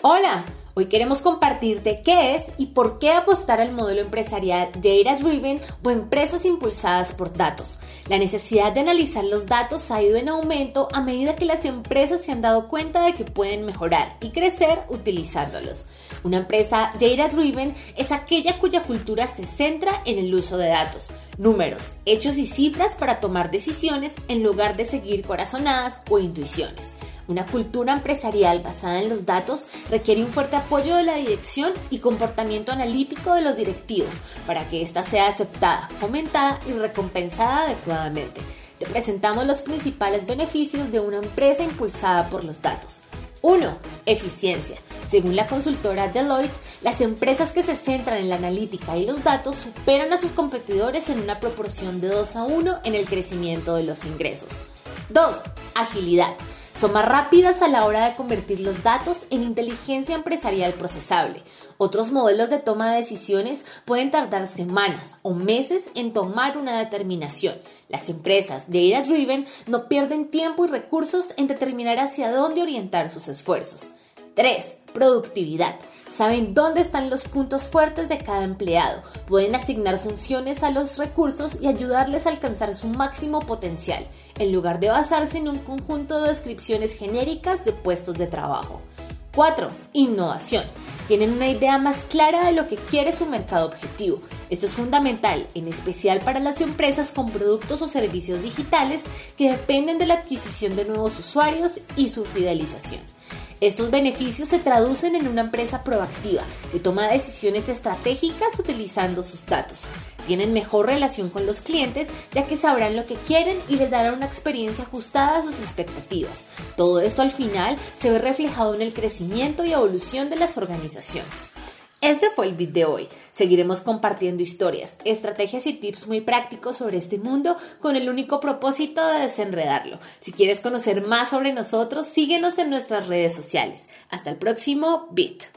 Hola, hoy queremos compartirte qué es y por qué apostar al modelo empresarial data-driven o empresas impulsadas por datos. La necesidad de analizar los datos ha ido en aumento a medida que las empresas se han dado cuenta de que pueden mejorar y crecer utilizándolos. Una empresa data-driven es aquella cuya cultura se centra en el uso de datos, números, hechos y cifras para tomar decisiones en lugar de seguir corazonadas o intuiciones. Una cultura empresarial basada en los datos requiere un fuerte apoyo de la dirección y comportamiento analítico de los directivos para que ésta sea aceptada, fomentada y recompensada adecuadamente. Te presentamos los principales beneficios de una empresa impulsada por los datos. 1. Eficiencia. Según la consultora Deloitte, las empresas que se centran en la analítica y los datos superan a sus competidores en una proporción de 2:1 en el crecimiento de los ingresos. 2. Agilidad. Son más rápidas a la hora de convertir los datos en inteligencia empresarial procesable. Otros modelos de toma de decisiones pueden tardar semanas o meses en tomar una determinación. Las empresas data-driven no pierden tiempo y recursos en determinar hacia dónde orientar sus esfuerzos. 3. Productividad. Saben dónde están los puntos fuertes de cada empleado, pueden asignar funciones a los recursos y ayudarles a alcanzar su máximo potencial, en lugar de basarse en un conjunto de descripciones genéricas de puestos de trabajo. 4. Innovación. Tienen una idea más clara de lo que quiere su mercado objetivo. Esto es fundamental, en especial para las empresas con productos o servicios digitales que dependen de la adquisición de nuevos usuarios y su fidelización. Estos beneficios se traducen en una empresa proactiva que toma decisiones estratégicas utilizando sus datos. Tienen mejor relación con los clientes ya que sabrán lo que quieren y les darán una experiencia ajustada a sus expectativas. Todo esto al final se ve reflejado en el crecimiento y evolución de las organizaciones. Este fue el video de hoy. Seguiremos compartiendo historias, estrategias y tips muy prácticos sobre este mundo con el único propósito de desenredarlo. Si quieres conocer más sobre nosotros, síguenos en nuestras redes sociales. Hasta el próximo Bit.